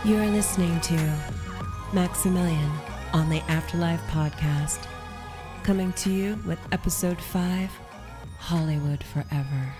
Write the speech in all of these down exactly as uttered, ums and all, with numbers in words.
You are listening to Maximilian on the Afterlife Podcast, coming to you with Episode five, Hollywood Forever.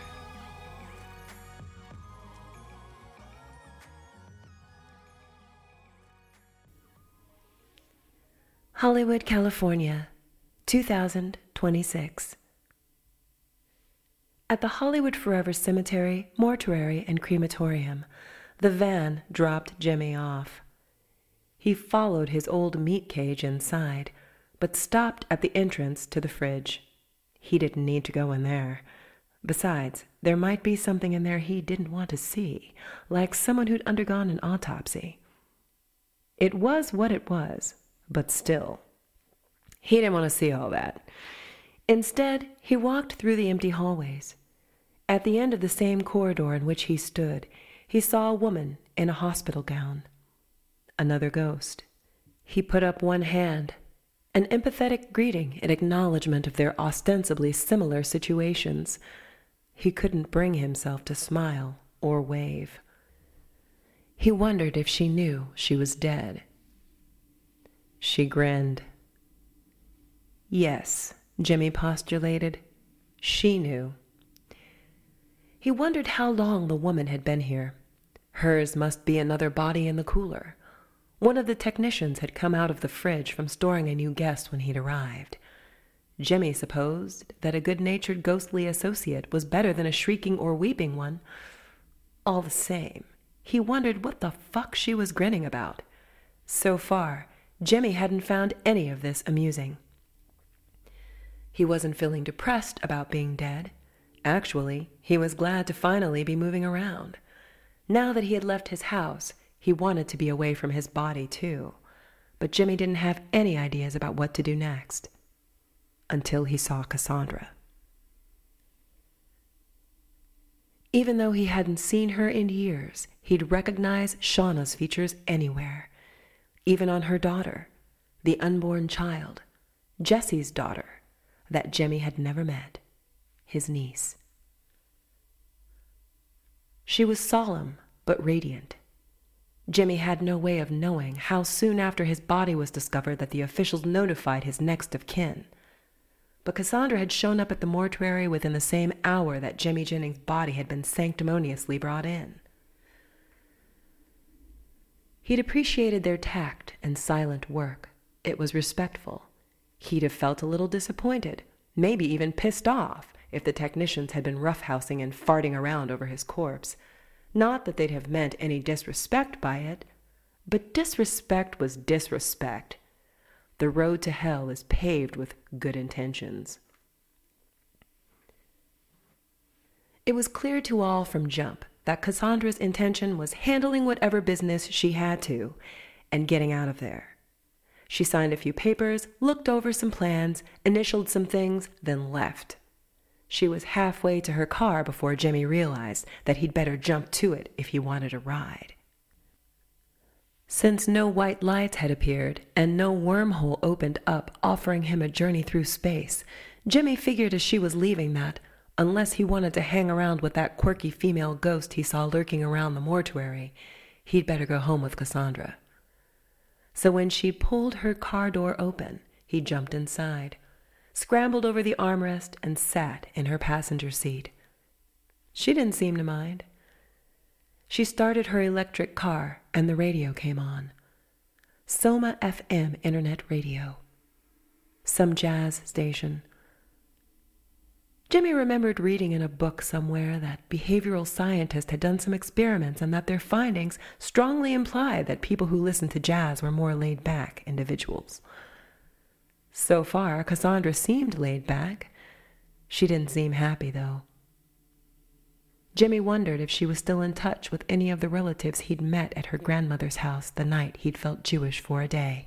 Hollywood, California, two thousand twenty-six. At the Hollywood Forever Cemetery, Mortuary, and Crematorium, the van dropped Jimmy off. He followed his old meat cage inside, but stopped at the entrance to the fridge. He didn't need to go in there. Besides, there might be something in there he didn't want to see, like someone who'd undergone an autopsy. It was what it was, but still. He didn't want to see all that. Instead, he walked through the empty hallways. At the end of the same corridor in which he stood, he saw a woman in a hospital gown. Another ghost. He put up one hand, an empathetic greeting in acknowledgement of their ostensibly similar situations. He couldn't bring himself to smile or wave. He wondered if she knew she was dead. She grinned. Yes, Jimmy postulated. She knew. He wondered how long the woman had been here. Hers must be another body in the cooler. One of the technicians had come out of the fridge from storing a new guest when he'd arrived. Jimmy supposed that a good-natured ghostly associate was better than a shrieking or weeping one. All the same, he wondered what the fuck she was grinning about. So far, Jimmy hadn't found any of this amusing. He wasn't feeling depressed about being dead. Actually, he was glad to finally be moving around. Now that he had left his house, he wanted to be away from his body too. But Jimmy didn't have any ideas about what to do next. Until he saw Cassandra. Even though he hadn't seen her in years, he'd recognize Shauna's features anywhere. Even on her daughter, the unborn child, Jesse's daughter, that Jimmy had never met, his niece. She was solemn but radiant. Jimmy had no way of knowing how soon after his body was discovered that the officials notified his next of kin. But Cassandra had shown up at the mortuary within the same hour that Jimmy Jennings' body had been sanctimoniously brought in. He'd appreciated their tact and silent work. It was respectful. He'd have felt a little disappointed, maybe even pissed off, if the technicians had been roughhousing and farting around over his corpse. Not that they'd have meant any disrespect by it, but disrespect was disrespect. The road to hell is paved with good intentions. It was clear to all from jump that Cassandra's intention was handling whatever business she had to and getting out of there. She signed a few papers, looked over some plans, initialed some things, then left. She was halfway to her car before Jimmy realized that he'd better jump to it if he wanted a ride. Since no white lights had appeared and no wormhole opened up offering him a journey through space, Jimmy figured as she was leaving that, unless he wanted to hang around with that quirky female ghost he saw lurking around the mortuary, he'd better go home with Cassandra. So when she pulled her car door open, he jumped inside, scrambled over the armrest, and sat in her passenger seat. She didn't seem to mind. She started her electric car, and the radio came on. Soma F M internet radio. Some jazz station. Jimmy remembered reading in a book somewhere that behavioral scientists had done some experiments and that their findings strongly implied that people who listened to jazz were more laid-back individuals. So far, Cassandra seemed laid back. She didn't seem happy, though. Jimmy wondered if she was still in touch with any of the relatives he'd met at her grandmother's house the night he'd felt Jewish for a day.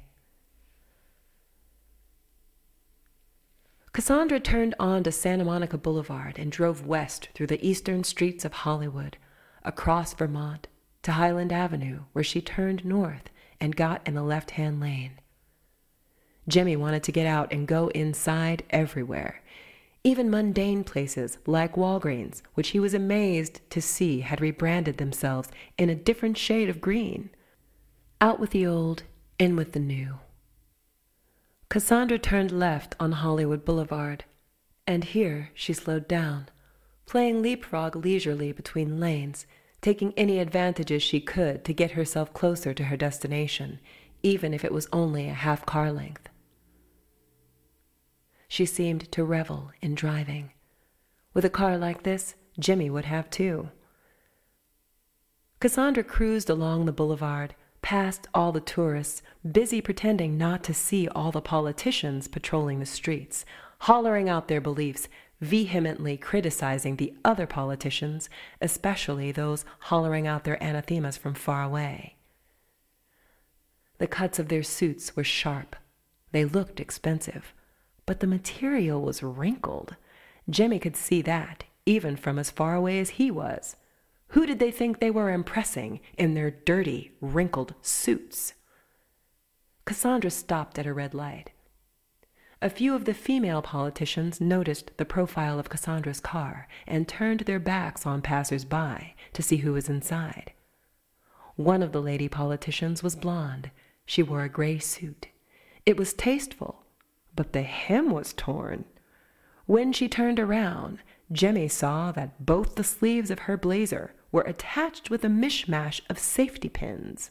Cassandra turned onto Santa Monica Boulevard and drove west through the eastern streets of Hollywood, across Vermont, to Highland Avenue, where she turned north and got in the left-hand lane. Jimmy wanted to get out and go inside everywhere, even mundane places like Walgreens, which he was amazed to see had rebranded themselves in a different shade of green. Out with the old, in with the new. Cassandra turned left on Hollywood Boulevard, and here she slowed down, playing leapfrog leisurely between lanes, taking any advantages she could to get herself closer to her destination, even if it was only a half car length. She seemed to revel in driving. With a car like this, Jimmy would have too. Cassandra cruised along the boulevard, past all the tourists, busy pretending not to see all the politicians patrolling the streets, hollering out their beliefs, vehemently criticizing the other politicians, especially those hollering out their anathemas from far away. The cuts of their suits were sharp. They looked expensive, but the material was wrinkled. Jimmy could see that, even from as far away as he was. Who did they think they were impressing in their dirty, wrinkled suits? Cassandra stopped at a red light. A few of the female politicians noticed the profile of Cassandra's car and turned their backs on passers-by to see who was inside. One of the lady politicians was blonde. She wore a gray suit. It was tasteful, but the hem was torn. When she turned around, Jimmy saw that both the sleeves of her blazer were attached with a mishmash of safety pins.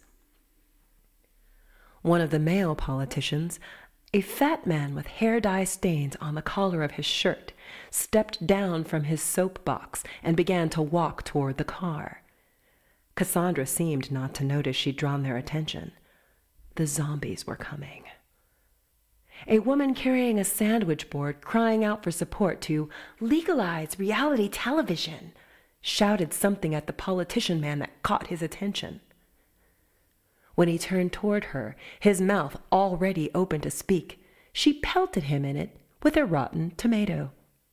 One of the male politicians, a fat man with hair dye stains on the collar of his shirt, stepped down from his soapbox and began to walk toward the car. Cassandra seemed not to notice she'd drawn their attention. The zombies were coming. A woman carrying a sandwich board crying out for support to legalize reality television shouted something at the politician man that caught his attention. When he turned toward her, his mouth already open to speak, she pelted him in it with a rotten tomato.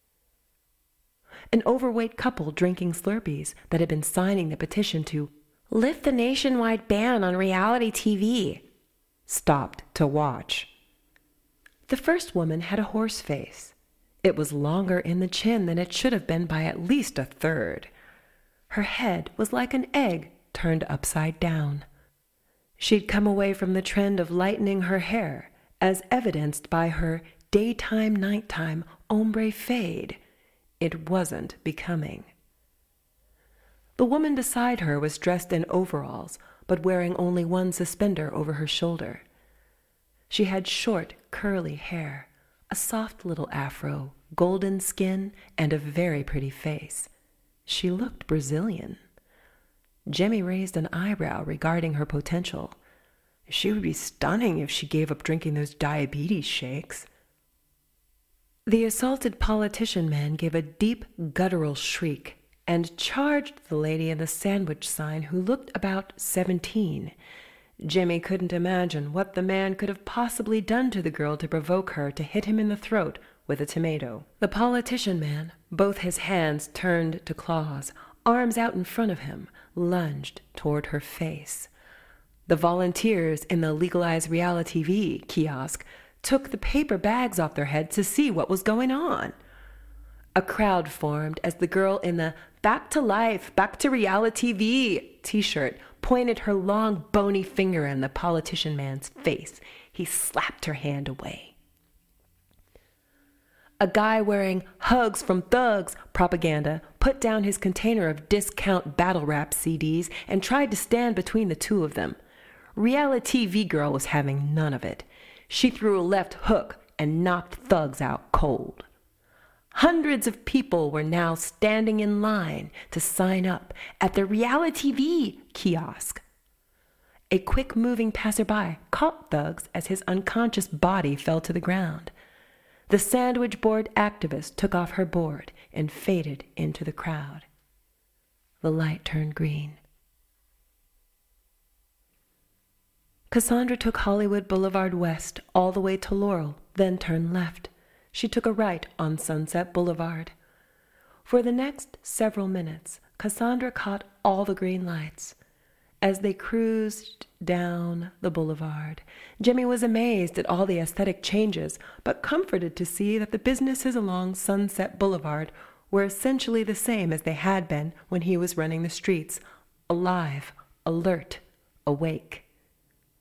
An overweight couple drinking Slurpees that had been signing the petition to lift the nationwide ban on reality T V stopped to watch. The first woman had a horse face. It was longer in the chin than it should have been by at least a third. Her head was like an egg turned upside down. She'd come away from the trend of lightening her hair, as evidenced by her daytime-nighttime ombre fade. It wasn't becoming. The woman beside her was dressed in overalls, but wearing only one suspender over her shoulder. She had short, curly hair, a soft little afro, golden skin, and a very pretty face. She looked Brazilian. Jimmy raised an eyebrow regarding her potential. She would be stunning if she gave up drinking those diabetes shakes. The assaulted politician man gave a deep, guttural shriek and charged the lady in the sandwich sign who looked about seventeen. Jimmy couldn't imagine what the man could have possibly done to the girl to provoke her to hit him in the throat with a tomato. The politician man, both his hands turned to claws, arms out in front of him, lunged toward her face. The volunteers in the Legalize Reality T V kiosk took the paper bags off their heads to see what was going on. A crowd formed as the girl in the Back to Life, Back to Reality T V t-shirt pointed her long, bony finger in the politician man's face. He slapped her hand away. A guy wearing Hugs from Thugs propaganda put down his container of discount battle rap C Ds and tried to stand between the two of them. Reality T V girl was having none of it. She threw a left hook and knocked Thugs out cold. Hundreds of people were now standing in line to sign up at the Reality T V kiosk. A quick-moving passerby caught Thugs as his unconscious body fell to the ground. The sandwich board activist took off her board and faded into the crowd. The light turned green. Cassandra took Hollywood Boulevard west all the way to Laurel, then turned left. She took a right on Sunset Boulevard. For the next several minutes, Cassandra caught all the green lights. As they cruised down the boulevard, Jimmy was amazed at all the aesthetic changes, but comforted to see that the businesses along Sunset Boulevard were essentially the same as they had been when he was running the streets, alive, alert, awake.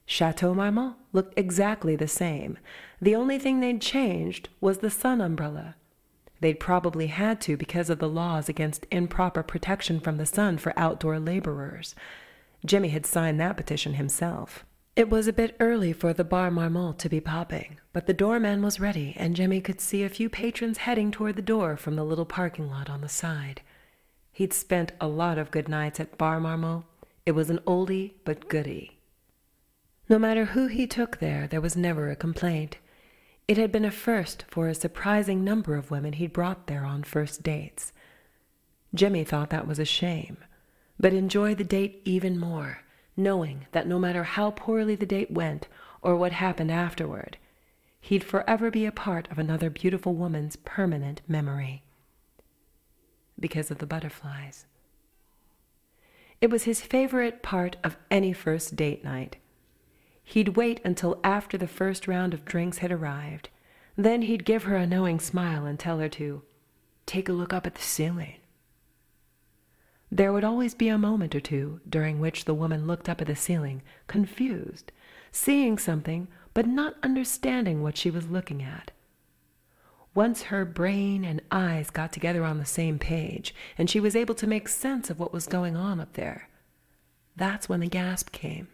Chateau Marmont looked exactly the same. The only thing they'd changed was the sun umbrella. They'd probably had to because of the laws against improper protection from the sun for outdoor laborers. Jimmy had signed that petition himself. It was a bit early for the Bar Marmont to be popping, but the doorman was ready, and Jimmy could see a few patrons heading toward the door from the little parking lot on the side. He'd spent a lot of good nights at Bar Marmont. It was an oldie but goodie. No matter who he took there, there was never a complaint. It had been a first for a surprising number of women he'd brought there on first dates. Jimmy thought that was a shame, but enjoyed the date even more, knowing that no matter how poorly the date went or what happened afterward, he'd forever be a part of another beautiful woman's permanent memory. Because of the butterflies. It was his favorite part of any first date night. He'd wait until after the first round of drinks had arrived. Then he'd give her a knowing smile and tell her to take a look up at the ceiling. There would always be a moment or two during which the woman looked up at the ceiling, confused, seeing something but not understanding what she was looking at. Once her brain and eyes got together on the same page, and she was able to make sense of what was going on up there, that's when the gasp came.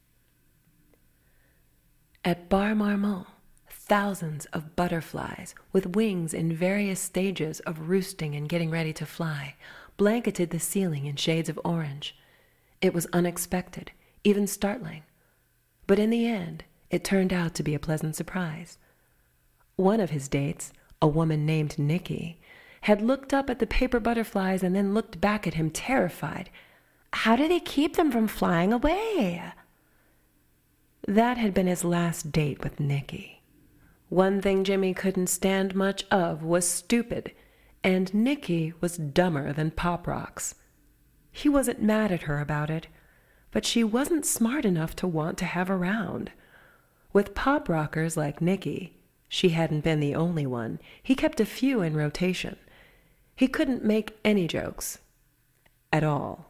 At Bar Marmont, thousands of butterflies, with wings in various stages of roosting and getting ready to fly, blanketed the ceiling in shades of orange. It was unexpected, even startling. But in the end, it turned out to be a pleasant surprise. One of his dates, a woman named Nikki, had looked up at the paper butterflies and then looked back at him terrified. "How do they keep them from flying away?" That had been his last date with Nikki. One thing Jimmy couldn't stand much of was stupid, and Nikki was dumber than Pop Rocks. He wasn't mad at her about it, but she wasn't smart enough to want to have around. With Pop Rockers like Nikki, she hadn't been the only one. He kept a few in rotation. He couldn't make any jokes. At all.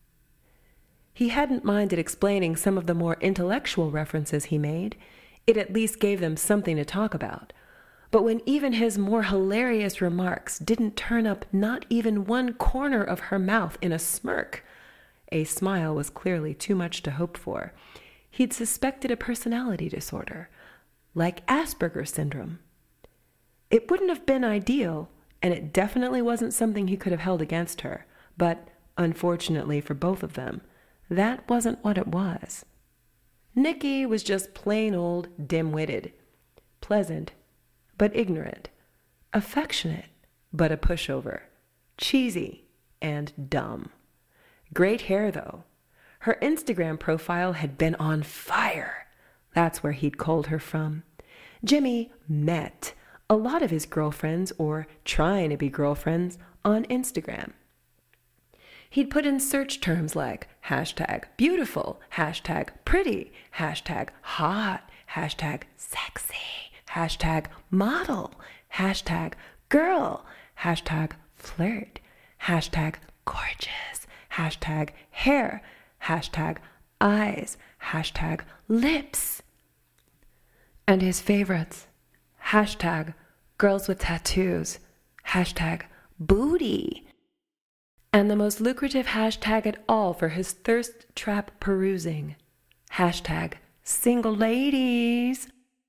He hadn't minded explaining some of the more intellectual references he made. It at least gave them something to talk about. But when even his more hilarious remarks didn't turn up not even one corner of her mouth in a smirk, a smile was clearly too much to hope for, he'd suspected a personality disorder, like Asperger's syndrome. It wouldn't have been ideal, and it definitely wasn't something he could have held against her, but unfortunately for both of them, that wasn't what it was. Nikki was just plain old dim-witted, pleasant, but ignorant, affectionate, but a pushover, cheesy, and dumb. Great hair, though. Her Instagram profile had been on fire. That's where he'd culled her from. Jimmy met a lot of his girlfriends, or trying to be girlfriends, on Instagram. He'd put in search terms like hashtag beautiful, hashtag pretty, hashtag hot, hashtag sexy, hashtag model, hashtag girl, hashtag flirt, hashtag gorgeous, hashtag hair, hashtag eyes, hashtag lips. And his favorites, hashtag girls with tattoos, hashtag booty. And the most lucrative hashtag at all for his thirst trap perusing, hashtag single ladies.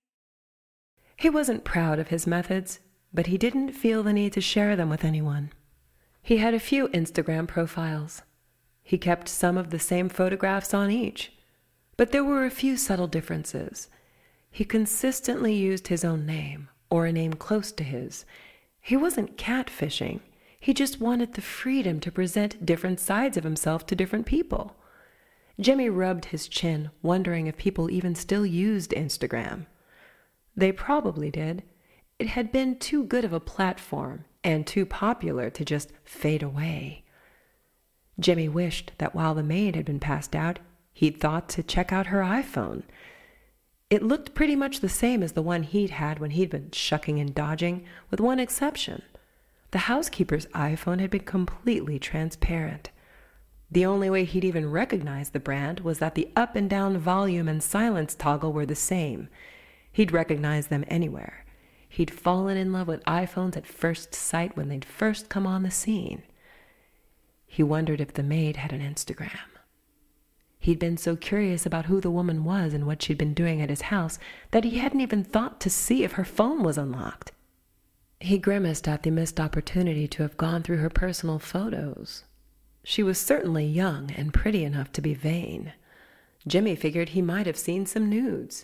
He wasn't proud of his methods, but he didn't feel the need to share them with anyone. He had a few Instagram profiles. He kept some of the same photographs on each, but there were a few subtle differences. He consistently used his own name, or a name close to his. He wasn't catfishing. He just wanted the freedom to present different sides of himself to different people. Jimmy rubbed his chin, wondering if people even still used Instagram. They probably did. It had been too good of a platform and too popular to just fade away. Jimmy wished that while the maid had been passed out, he'd thought to check out her iPhone. It looked pretty much the same as the one he'd had when he'd been shucking and dodging, with one exception. The housekeeper's iPhone had been completely transparent. The only way he'd even recognize the brand was that the up and down volume and silence toggle were the same. He'd recognize them anywhere. He'd fallen in love with iPhones at first sight when they'd first come on the scene. He wondered if the maid had an Instagram. He'd been so curious about who the woman was and what she'd been doing at his house that he hadn't even thought to see if her phone was unlocked. He grimaced at the missed opportunity to have gone through her personal photos. She was certainly young and pretty enough to be vain. Jimmy figured he might have seen some nudes.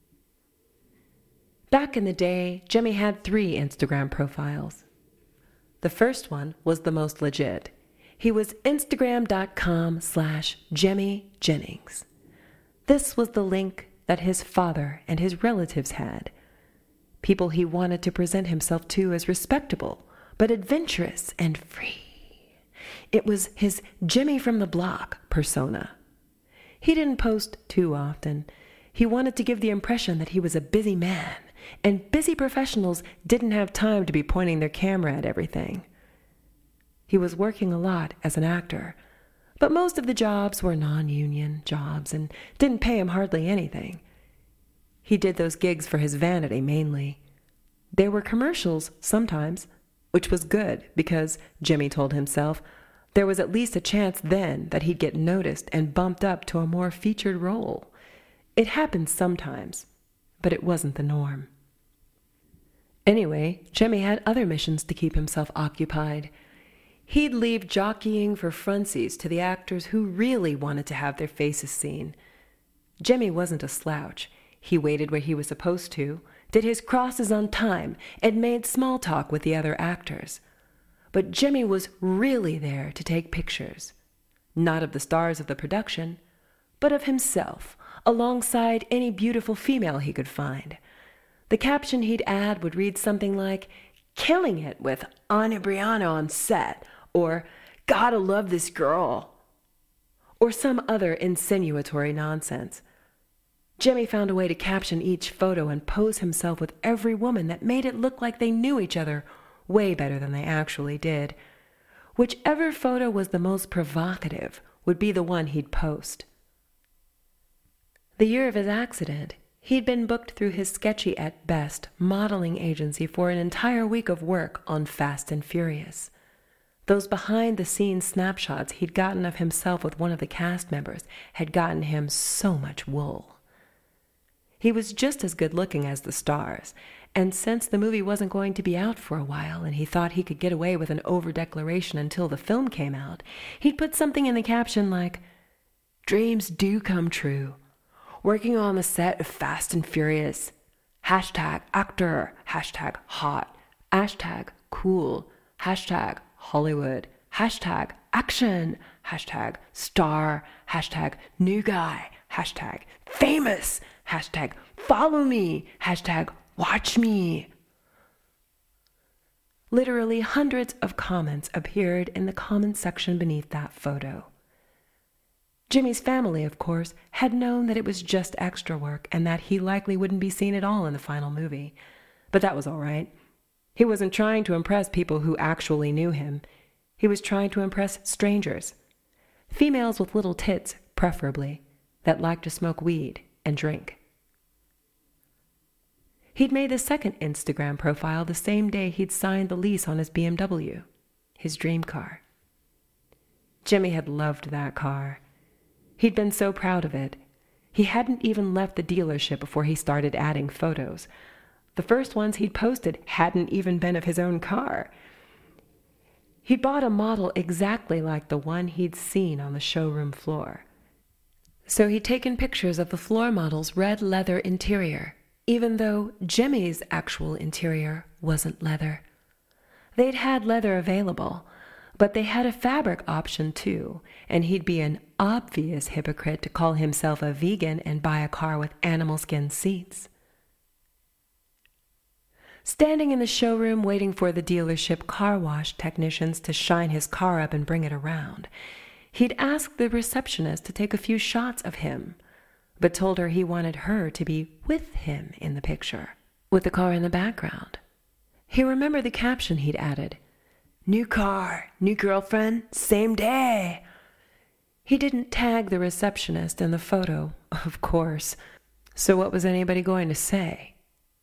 Back in the day, Jimmy had three Instagram profiles. The first one was the most legit. He was Instagram.com slash Jimmy Jennings. This was the link that his father and his relatives had. People he wanted to present himself to as respectable, but adventurous and free. It was his Jimmy from the block persona. He didn't post too often. He wanted to give the impression that he was a busy man, and busy professionals didn't have time to be pointing their camera at everything. He was working a lot as an actor, but most of the jobs were non-union jobs and didn't pay him hardly anything. He did those gigs for his vanity mainly. There were commercials sometimes, which was good because, Jimmy told himself, there was at least a chance then that he'd get noticed and bumped up to a more featured role. It happened sometimes, but it wasn't the norm. Anyway, Jimmy had other missions to keep himself occupied. He'd leave jockeying for frontsies to the actors who really wanted to have their faces seen. Jimmy wasn't a slouch. He waited where he was supposed to, did his crosses on time, and made small talk with the other actors. But Jimmy was really there to take pictures. Not of the stars of the production, but of himself, alongside any beautiful female he could find. The caption he'd add would read something like, "Killing it with Anya Briana on set," or "Gotta love this girl," or some other insinuatory nonsense. Jimmy found a way to caption each photo and pose himself with every woman that made it look like they knew each other way better than they actually did. Whichever photo was the most provocative would be the one he'd post. The year of his accident, he'd been booked through his sketchy at best modeling agency for an entire week of work on Fast and Furious. Those behind-the-scenes snapshots he'd gotten of himself with one of the cast members had gotten him so much wool. He was just as good-looking as the stars, and since the movie wasn't going to be out for a while and he thought he could get away with an over-declaration until the film came out, he'd put something in the caption like, "Dreams do come true. Working on the set of Fast and Furious. Hashtag actor. Hashtag hot. Hashtag cool. Hashtag Hollywood. Hashtag action. Hashtag star. Hashtag new guy. Hashtag famous. Hashtag follow me. Hashtag watch me." Literally hundreds of comments appeared in the comment section beneath that photo. Jimmy's family, of course, had known that it was just extra work and that he likely wouldn't be seen at all in the final movie. But that was all right. He wasn't trying to impress people who actually knew him. He was trying to impress strangers. Females with little tits, preferably, that liked to smoke weed and drink. He'd made the second Instagram profile the same day he'd signed the lease on his B M W, his dream car. Jimmy had loved that car. He'd been so proud of it. He hadn't even left the dealership before he started adding photos. The first ones he'd posted hadn't even been of his own car. He'd bought a model exactly like the one he'd seen on the showroom floor. So he'd taken pictures of the floor model's red leather interior, even though Jimmy's actual interior wasn't leather. They'd had leather available, but they had a fabric option too, and he'd be an obvious hypocrite to call himself a vegan and buy a car with animal skin seats. Standing in the showroom waiting for the dealership car wash technicians to shine his car up and bring it around, he'd asked the receptionist to take a few shots of him, but told her he wanted her to be with him in the picture, with the car in the background. He remembered the caption he'd added, "New car, new girlfriend, same day." He didn't tag the receptionist in the photo, of course, so what was anybody going to say?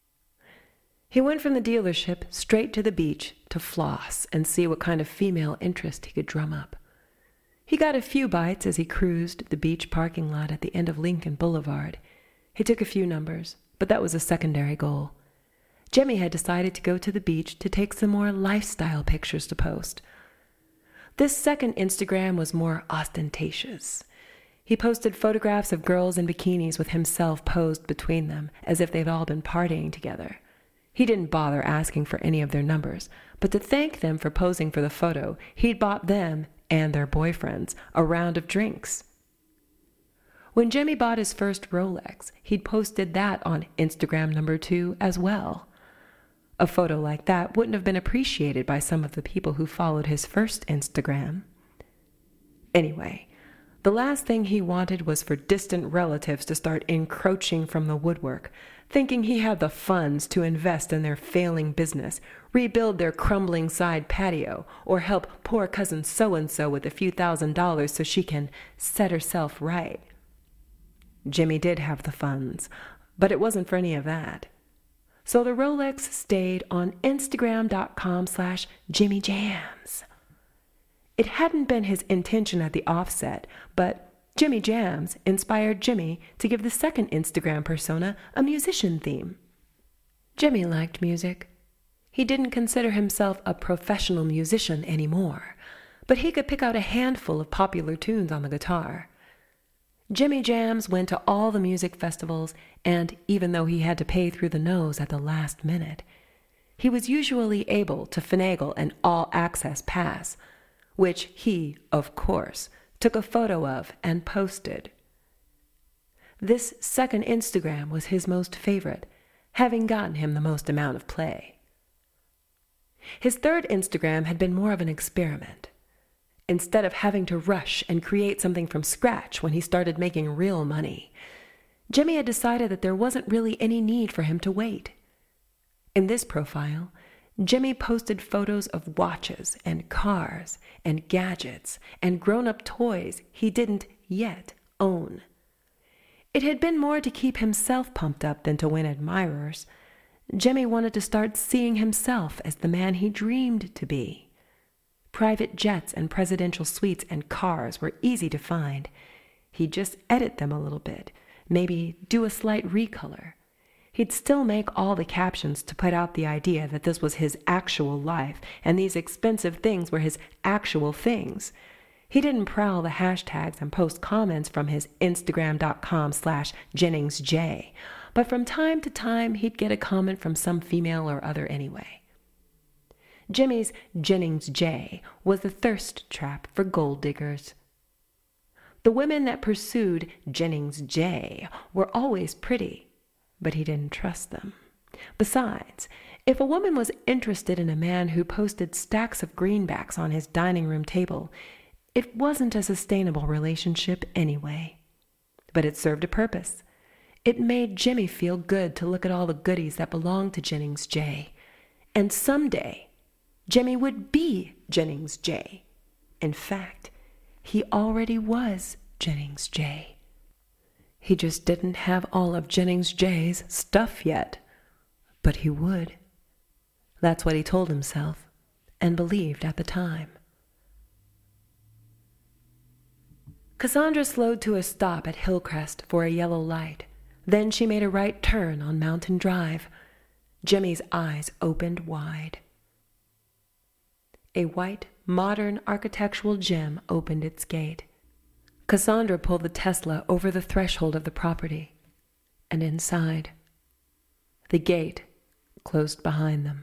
He went from the dealership straight to the beach to floss and see what kind of female interest he could drum up. He got a few bites as he cruised the beach parking lot at the end of Lincoln Boulevard. He took a few numbers, but that was a secondary goal. Jimmy had decided to go to the beach to take some more lifestyle pictures to post. This second Instagram was more ostentatious. He posted photographs of girls in bikinis with himself posed between them, as if they'd all been partying together. He didn't bother asking for any of their numbers, but to thank them for posing for the photo, he'd bought them and their boyfriends a round of drinks. When Jimmy bought his first Rolex, he'd posted that on Instagram number two as well. A photo like that wouldn't have been appreciated by some of the people who followed his first Instagram. Anyway, the last thing he wanted was for distant relatives to start encroaching from the woodwork, thinking he had the funds to invest in their failing business, rebuild their crumbling side patio, or help poor cousin so-and-so with a few thousand dollars so she can set herself right. Jimmy did have the funds, but it wasn't for any of that. So the Rolex stayed on Instagram.com slash Jimmy Jams. It hadn't been his intention at the offset, but Jimmy Jams inspired Jimmy to give the second Instagram persona a musician theme. Jimmy liked music. He didn't consider himself a professional musician anymore, but he could pick out a handful of popular tunes on the guitar. Jimmy Jams went to all the music festivals, and even though he had to pay through the nose at the last minute, he was usually able to finagle an all-access pass, which he, of course, took a photo of and posted. This second Instagram was his most favorite, having gotten him the most amount of play. His third Instagram had been more of an experiment. Instead of having to rush and create something from scratch when he started making real money, Jimmy had decided that there wasn't really any need for him to wait. In this profile, Jimmy posted photos of watches and cars and gadgets and grown-up toys he didn't yet own. It had been more to keep himself pumped up than to win admirers. Jimmy wanted to start seeing himself as the man he dreamed to be. Private jets and presidential suites and cars were easy to find. He'd just edit them a little bit, maybe do a slight recolor. He'd still make all the captions to put out the idea that this was his actual life and these expensive things were his actual things. He didn't prowl the hashtags and post comments from his Instagram.com slash JenningsJ, but from time to time he'd get a comment from some female or other anyway. Jimmy's Jennings J was the thirst trap for gold diggers. The women that pursued Jennings J were always pretty, but he didn't trust them. Besides, if a woman was interested in a man who posted stacks of greenbacks on his dining room table, it wasn't a sustainable relationship anyway. But it served a purpose. It made Jimmy feel good to look at all the goodies that belonged to Jennings J. And someday, Jimmy would be Jennings J. In fact, he already was Jennings J. He just didn't have all of Jennings J's stuff yet, but he would. That's what he told himself and believed at the time. Cassandra slowed to a stop at Hillcrest for a yellow light. Then she made a right turn on Mountain Drive. Jimmy's eyes opened wide. A white, modern architectural gem opened its gate. Cassandra pulled the Tesla over the threshold of the property, and inside, the gate closed behind them.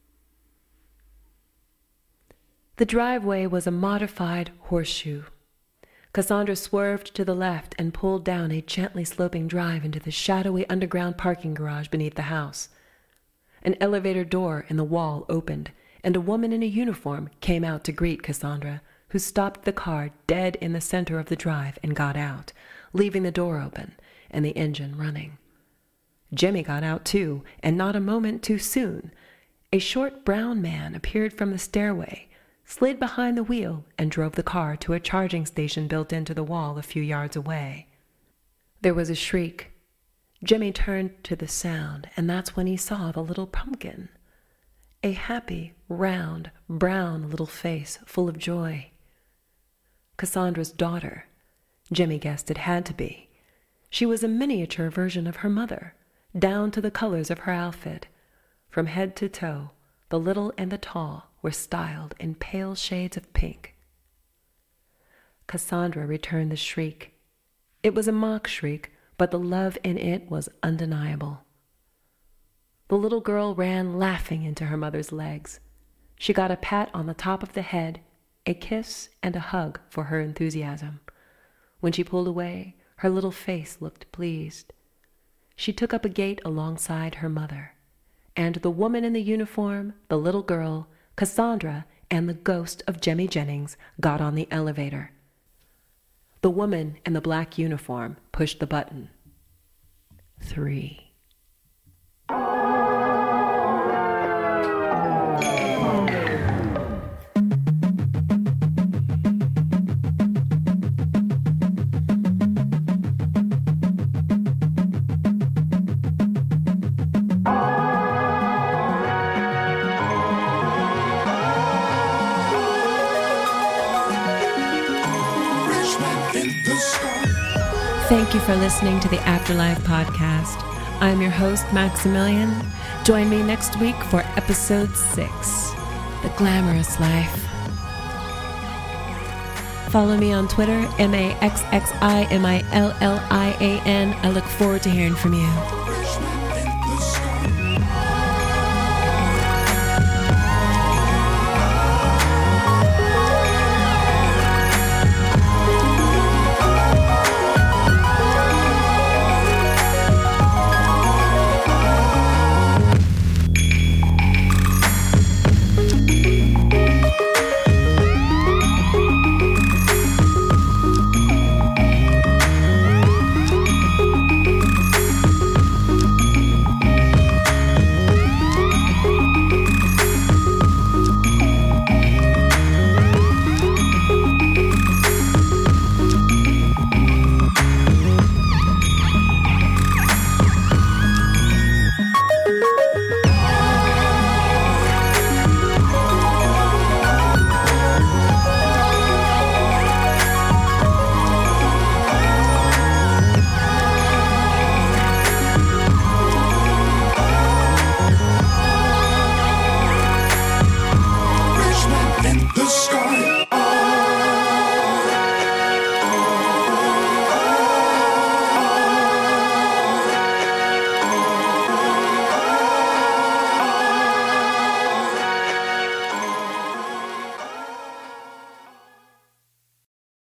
The driveway was a modified horseshoe. Cassandra swerved to the left and pulled down a gently sloping drive into the shadowy underground parking garage beneath the house. An elevator door in the wall opened, and a woman in a uniform came out to greet Cassandra, who stopped the car dead in the center of the drive and got out, leaving the door open and the engine running. Jimmy got out too, and not a moment too soon. A short brown man appeared from the stairway, slid behind the wheel, and drove the car to a charging station built into the wall a few yards away. There was a shriek. Jimmy turned to the sound, and that's when he saw the little pumpkin. A happy, round, brown little face full of joy. Cassandra's daughter. Jimmy guessed it had to be. She was a miniature version of her mother, down to the colors of her outfit. From head to toe, the little and the tall were styled in pale shades of pink. Cassandra returned the shriek. It was a mock shriek, but the love in it was undeniable. The little girl ran laughing into her mother's legs. She got a pat on the top of the head, a kiss, and a hug for her enthusiasm. When she pulled away, her little face looked pleased. She took up a gait alongside her mother, and the woman in the uniform, the little girl, Cassandra, and the ghost of Jemmy Jennings got on the elevator. The woman in the black uniform pushed the button. Three. Thank you for listening to the Afterlife Podcast. I'm your host, Maximilian. Join me next week for episode six, The Glamorous Life. Follow me on Twitter, M A X X I M I L L I A N. I look forward to hearing from you.